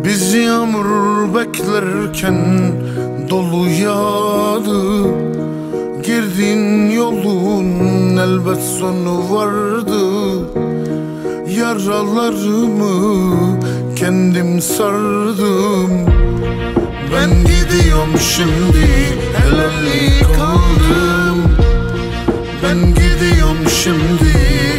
Biz yağmur beklerken dolu yağdı. Girdiğin yolun elbet sonu vardı. Yaralarımı kendim sardım. Ben gidiyorum şimdi, helallik aldım. Ben gidiyorum şimdi,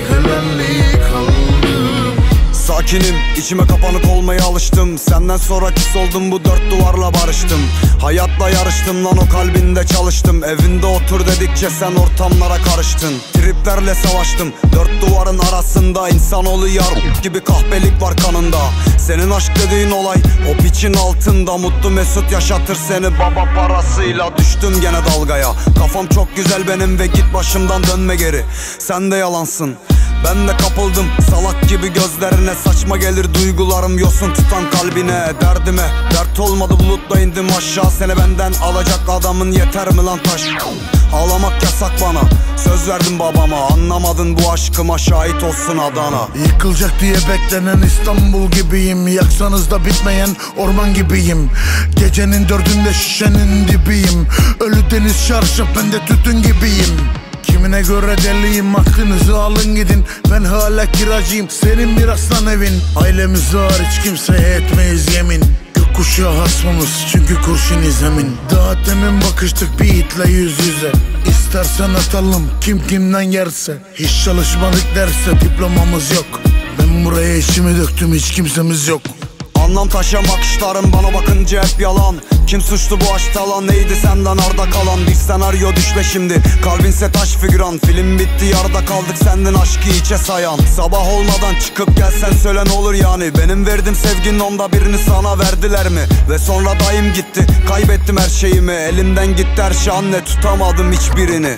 helallik aldım. Sakinim, içime kapanık olmaya alıştım. Senden sonra küs oldum, bu dört duvarla barıştım. Hayatla yarıştım lan, o kalbinde çalıştım. Evinde otur dedikçe sen ortamlara karıştın. Triplerle savaştım, dört duvarın arasında. İnsanoğlu yar gibi kahpelik var kanında. Senin aşk dediğin olay o piçin altında. Mutlu mesut yaşatır seni baba parasıyla. Düştüm gene dalgaya, kafam çok güzel benim ve git başımdan dönme geri. Sen de yalansın, ben de kapıldım salak gibi gözlerine. Saçma gelir duygularım yosun tutan kalbine. Derdime dert olmadı, bulutla indim aşağı. Seni benden alacak adamın yeter mi lan taş? Ağlamak yasak bana, söz verdim babama. Anlamadın bu aşkıma, şahit olsun Adana. Yıkılacak diye beklenen İstanbul gibiyim. Yaksanız da bitmeyen orman gibiyim. Gecenin dördünde şişenin dibiyim. Ölü deniz çarşaf, ben de tütün gibiyim. Kimine göre deliyim, aklınızı alın gidin. Ben hala kiracıyım, senin bir aslan evin. Ailemiz hariç kimseye etmeyiz yemin. Gökkuşağı hasmımız çünkü kurşun izemin. Daha demin bakıştık bir itle yüz yüze. İstersen atalım kim kimden yerse. Hiç çalışmadık derse diplomamız yok. Ben buraya işimi döktüm, hiç kimsemiz yok. Anlam taşıyan bakışlarım bana bakınca hep yalan. Kim suçlu bu aşkta lan, neydi senden arda kalan? Bir senaryo düşle şimdi, kalbinse taş figüran. Film bitti yarıda kaldık, sendin aşkı içe sayan. Sabah olmadan çıkıp gelsen söyle ne olur yani. Benim verdim sevginin onda birini sana verdiler mi? Ve sonra dayım gitti, kaybettim her şeyimi. Elimden gitti her şey anne, tutamadım hiçbirini.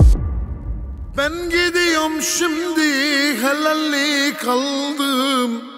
Ben gidiyorum şimdi, helallik aldım.